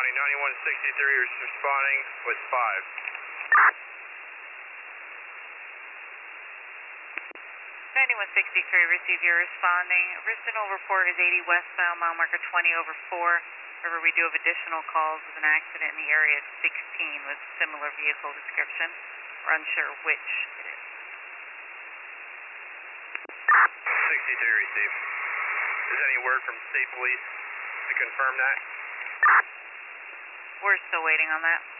County, 9163 is responding with 5. 9163, receive your responding. Original report is 80 westbound, mile marker 20/4. However, we do have additional calls of an accident in the area at 16 with similar vehicle description. We're unsure which it is. 63 received. Is any word from state police to confirm that? We're still waiting on that.